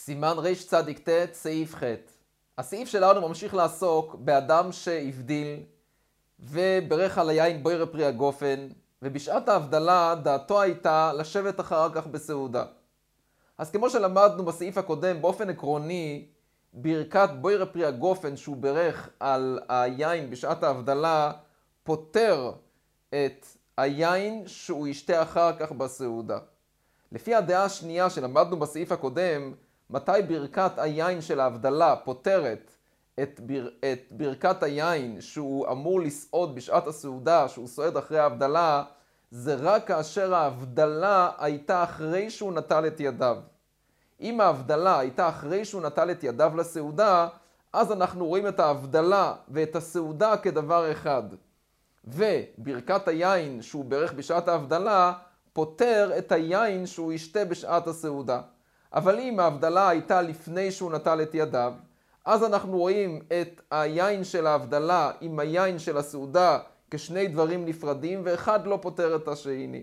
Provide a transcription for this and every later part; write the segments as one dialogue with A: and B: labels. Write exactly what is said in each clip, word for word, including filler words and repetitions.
A: סימן רצ"ט, סעיף ח'. הסעיף שלנו ממשיך לעסוק באדם שהבדיל וברך על היין בוירא פרי הגופן, ובשעת ההבדלה דעתו הייתה לשבת אחר כך בסעודה. אז כמו שלמדנו בסעיף הקודם, באופן עקרוני, ברכת בוירא פרי הגופן שהוא ברך על היין בשעת ההבדלה, פותר את היין שהוא ישתה אחר כך בסעודה. לפי הדעה השנייה שלמדנו בסעיף הקודם, מתי ברכת היין של ההבדלה פותרת את, בר... את ברכת היין שהוא אמור לסעוד בשעת הסעודה, שהוא סועד אחרי ההבדלה, זה רק כאשר ההבדלה הייתה אחרי שהוא נטל את ידיו. אם ההבדלה הייתה אחרי שהוא נטל את ידיו לסעודה, אז אנחנו רואים את ההבדלה ואת הסעודה כדבר אחד. וברכת היין שהוא ברך בשעת ההבדלה פותר את היין שהוא ישתה בשעת הסעודה. אבל אם ההבדלה הייתה לפני שהוא נטל את ידיו, אז אנחנו רואים את היין של ההבדלה עם היין של הסעודה כשני דברים נפרדים, ואחד לא פותר את השני.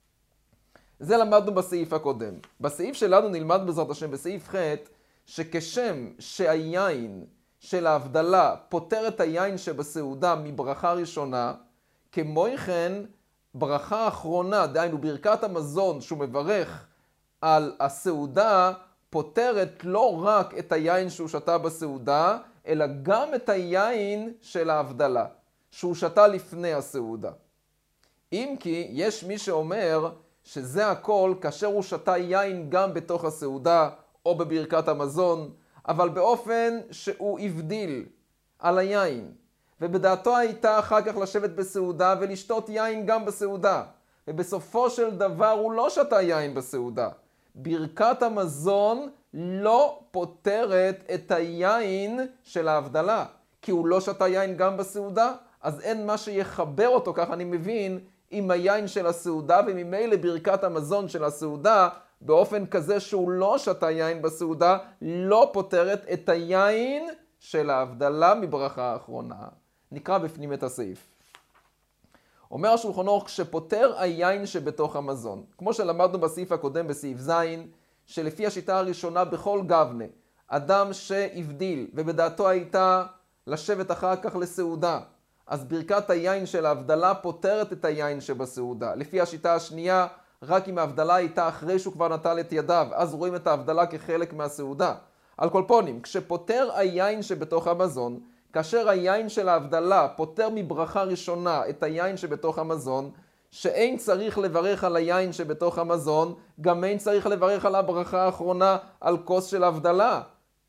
A: זה למדנו בסעיף הקודם. בסעיף שלנו נלמד בעזרת השם בסעיף ח' שכשם שהיין של ההבדלה פותר את היין שבסעודה מברכה ראשונה, כמו כן ברכה אחרונה, דהיינו ברכת המזון שהוא מברך על הסעודה, פותרת לא רק את היין שהוא שתה בסעודה, אלא גם את היין של ההבדלה, שהוא שתה לפני הסעודה. אם כי יש מי שאומר שזה הכל כאשר הוא שתה יין גם בתוך הסעודה או בברכת המזון, אבל באופן שהוא הבדיל על היין, ובדעתו הייתה אחר כך לשבת בסעודה ולשתות יין גם בסעודה, ובסופו של דבר הוא לא שתה יין בסעודה. ברכת המזון לא פותרת את היין של ההבדלה, כי הוא לא שתה יין גם בסעודה, אז אין מה שיחבר אותו, כך אני מבין, עם היין של הסעודה, וממילא ברכת המזון של הסעודה, באופן כזה שהוא לא שתה יין בסעודה, לא פותרת את היין של ההבדלה מברכה האחרונה. נקרא בפנים את הסעיף. אומר השולחן אורך, כשפותר היין שבתוך המזון, כמו שלמדנו בסעיף הקודם בסעיף ז', שלפי השיטה הראשונה בכל גבנה, אדם שהבדיל ובדעתו הייתה לשבת אחר כך לסעודה, אז ברכת היין של ההבדלה פותרת את היין שבסעודה. לפי השיטה השנייה, רק אם ההבדלה הייתה אחרי שהוא כבר נטל את ידיו, אז רואים את ההבדלה כחלק מהסעודה. על כל פונים, כשפותר היין שבתוך המזון, כאשר היין של ההבדלה פותר מברכה ראשונה את היין שבתוך המזון, שאין צריך לברך על היין שבתוך המזון, גם אין צריך לברך על הברכה האחרונה על כוס של ההבדלה.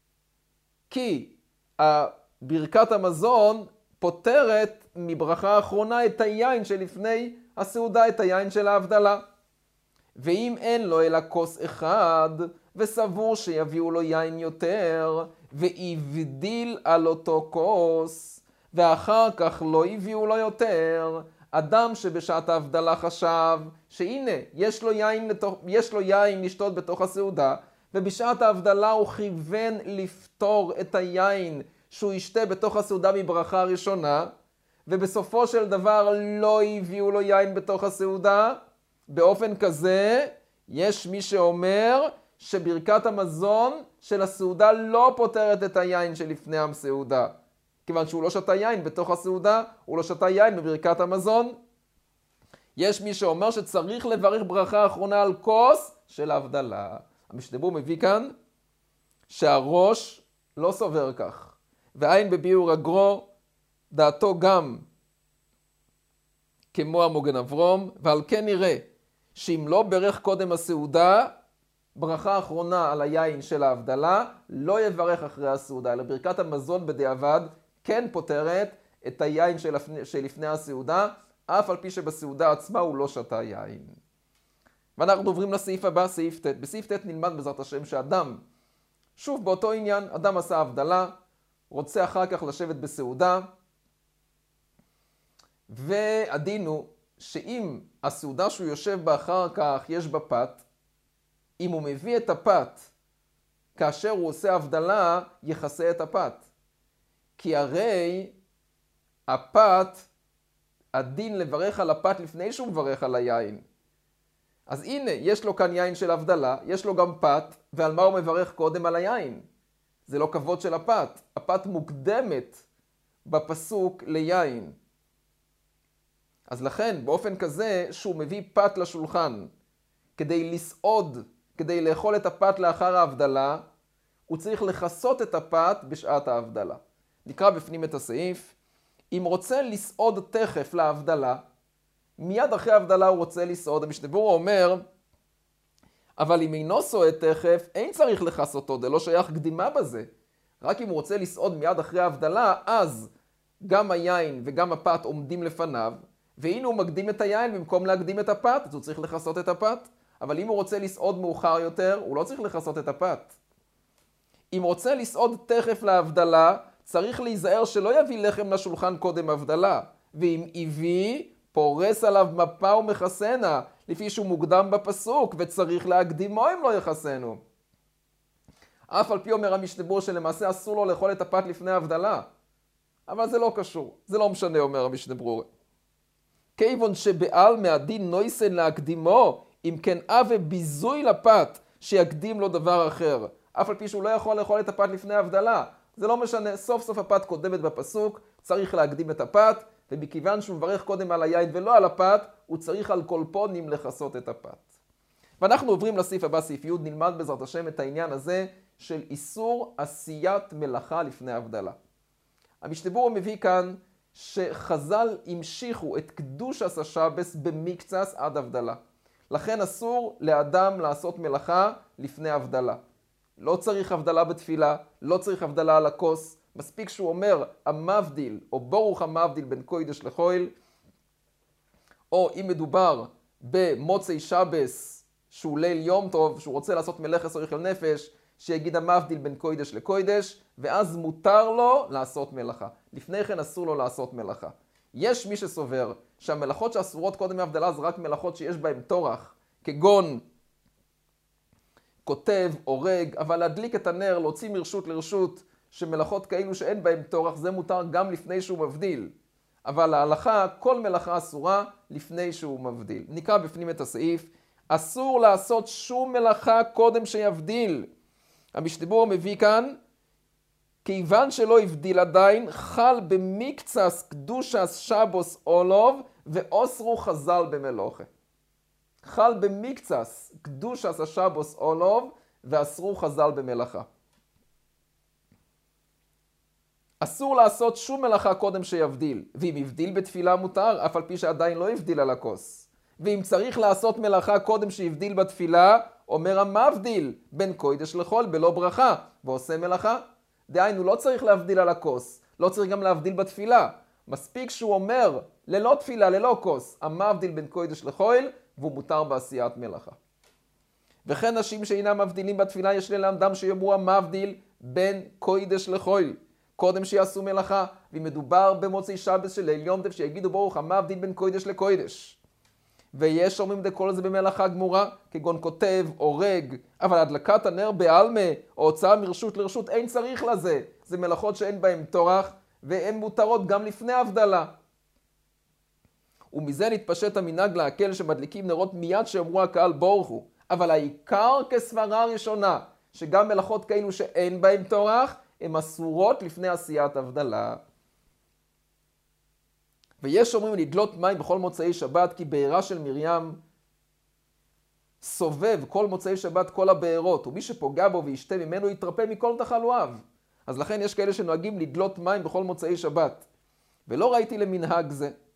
A: כי ברכת המזון פותרת מברכה האחרונה את היין שלפני הסעודה, את היין של ההבדלה. ואם אין לו אלא כוס אחד, וסבור שיביאו לו יין יותר, והבדיל על אותו כוס, ואחר כך לא הביאו לו יותר, אדם שבשעת ההבדלה חשב שהנה, יש לו יין, לתוך, יש לו יין לשתות בתוך הסעודה, ובשעת ההבדלה הוא כיוון לפתור את היין שהוא ישתה בתוך הסעודה מברכה הראשונה, ובסופו של דבר לא הביאו לו יין בתוך הסעודה. באופן כזה, יש מי שאומר שברכת המזון של הסעודה לא פותרת את היין שלפני הסעודה. כיוון שהוא לא שתה יין בתוך הסעודה, הוא לא שתה יין בברכת המזון. יש מי שאומר שצריך לברך ברכה אחרונה על כוס של ההבדלה. המשנה ברורה מביא כאן שהראש לא סובר כך. ועין בביאור הגרו, דעתו גם כמו המוגן אברום, ועל כן נראה שאם לא ברך קודם הסעודה, ברכה אחרונה על היין של ההבדלה, לא יברך אחרי הסעודה, אלא ברכת המזון בדיעבד כן פותרת את היין שלפני הסעודה, אף על פי שבסעודה עצמה הוא לא שתה יין. ואנחנו עוברים לסעיף הבא, סעיף ט'. בסעיף ט' נלמד בעזרת השם שאדם, שוב באותו עניין, אדם עשה הבדלה, רוצה אחר כך לשבת בסעודה, והדין הוא שאם הסעודה שהוא יושב בה אחר כך יש בה פת, אם הוא מביא את הפת כאשר הוא עושה הבדלה, יחסה את הפת. כי הרי הפת, הדין לברך על הפת לפני שהוא מברך על היין. אז הנה, יש לו כאן יין של הבדלה, יש לו גם פת, ועל מה הוא מברך קודם? על היין. זה לא כבוד של הפת. הפת מוקדמת בפסוק ליין. אז לכן, באופן כזה שהוא מביא פת לשולחן, כדי לסעוד, כדי לאכול את הפת לאחר ההבדלה, הוא צריך לחסות את הפת בשעת ההבדלה. נקרא בפנים את הסעיף. אם רוצה לסעוד תכף להבדלה, מיד אחרי ההבדלה הוא רוצה לסעוד. המשנה ברורה אומר, אבל אם אינו סועד תכף, אין צריך לחסותו, זה לא שייך קדימה בזה. רק אם הוא רוצה לסעוד מיד אחרי ההבדלה, אז גם היין וגם הפת עומדים לפניו, והנה הוא מקדים את היין במקום להקדים את הפת, אז הוא צריך לחסות את הפת. אבל אם הוא רוצה לסעוד מאוחר יותר, הוא לא צריך לחסות את הפת. אם רוצה לסעוד תכף להבדלה, צריך להיזהר שלא יביא לחם לשולחן קודם הבדלה. ואם הביא, פורס עליו מפה ומחסנה, לפי שהוא מוקדם בפסוק, וצריך להקדימו אם לא יחסנו. אף על פי אומר המשנה ברורה שלמעשה אסור לו לאכול את הפת לפני ההבדלה. אבל זה לא קשור, זה לא משנה, אומר המשנה ברורה. כיוון שבעל מהדין נויסן להקדימו, אם כן אבה ביזוי לפת שיקדים לו דבר אחר. אף על פי שהוא לא יכול לאכול את הפת לפני ההבדלה. זה לא משנה, סוף סוף הפת קודמת בפסוק, צריך להקדים את הפת, ומכיוון שהוא מברך קודם על היין ולא על הפת, הוא צריך על כל פונים לחסות את הפת. ואנחנו עוברים לסעיף הבא, סעיף י', נלמד בעזרת השם את העניין הזה של איסור עשיית מלאכה לפני ההבדלה. המשנה ברורה מביא כאן שחז"ל המשיכו את קדוש השבס במקצת עד הבדלה. לכן אסור לאדם לעשות מלאכה לפני הבדלה. לא צריך הבדלה בתפילה, לא צריך הבדלה על הכוס. מספיק שהוא אומר המבדיל, או ברוך המבדיל בין קודש לחול, או אם מדובר במוצאי שבס, שהוא ליל יום טוב, שהוא רוצה לעשות מלאכת אוכל נפש, שיגיד המבדיל בין קודש לקודש, ואז מותר לו לעשות מלאכה. לפני כן אסור לו לעשות מלאכה. יש מי שסובר שהמלאכות שאסורות קודם מהבדלה זה רק מלאכות שיש בהן טורח, כגון כותב, הורג, אבל להדליק את הנר, להוציא מרשות לרשות, שמלאכות כאלו שאין בהן טורח, זה מותר גם לפני שהוא מבדיל. אבל להלכה, כל מלאכה אסורה לפני שהוא מבדיל. נקרא בפנים את הסעיף, אסור לעשות שום מלאכה קודם שיבדיל. המשנה ברורה מביא כאן, כיוון שלא הבדיל עדיין, חל במקצס קדושס שבוס אולוב, ואוסרו חז"ל במלוכה. חל במקצס קדושס השבוס אולוב, ואסרו חז"ל במלאכה. אסור לעשות שום מלאכה קודם שיבדיל, ואם הבדיל בתפילה מותר, אף על פי שעדיין לא הבדיל על הכוס. ואם צריך לעשות מלאכה קודם שהבדיל בתפילה, אומר המבדיל בין קודש לחול בלא ברכה, ועושה מלאכה. דהיינו, לא צריך להבדיל על הכוס, לא צריך גם להבדיל בתפילה. מספיק שהוא אומר ללא תפילה, ללא כוס, המבדיל בין קודש לחול, והוא מותר בעשיית מלאכה. וכן נשים שאינם מבדילים בתפילה, יש ללמדם שיאמרו המבדיל בין קודש לחול. קודם שיעשו מלאכה, ואם מדובר במוצאי שבס של ליל יום טוב, שיגידו ברוך המבדיל בין קודש לקודש. ויש אומרים דכל זה במלאכה גמורה, כגון כותב, הורג, אבל הדלקת הנר בעלמה, או הוצאה מרשות לרשות, אין צריך לזה. זה מלאכות שאין בהן טורח, והן מותרות גם לפני הבדלה. ומזה נתפשט המנהג להקל שמדליקים נרות מיד שאמרו הקהל ברוך הוא. אבל העיקר כסברה ראשונה, שגם מלאכות כאלו שאין בהן טורח, הן אסורות לפני עשיית הבדלה. ויש אומרים לדלות מים בכל מוצאי שבת, כי בעירה של מרים סובב כל מוצאי שבת כל הבעירות, ומי שפוגע בו וישתה ממנו יתרפא מכל תחלואיו. אז לכן יש כאלה שנוהגים לדלות מים בכל מוצאי שבת. ולא ראיתי למנהג זה.